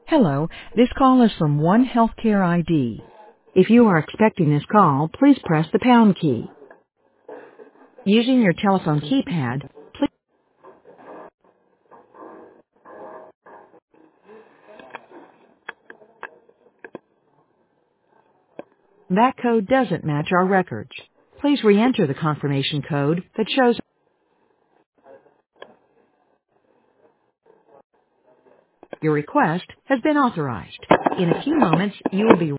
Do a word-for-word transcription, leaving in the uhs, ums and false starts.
Hello, this call is from One Healthcare I D. If you are expecting this call, please press the pound key. Using your telephone keypad, please. That code doesn't match our records. Please re-enter the confirmation code that shows your request has been authorized. In a few moments, you will be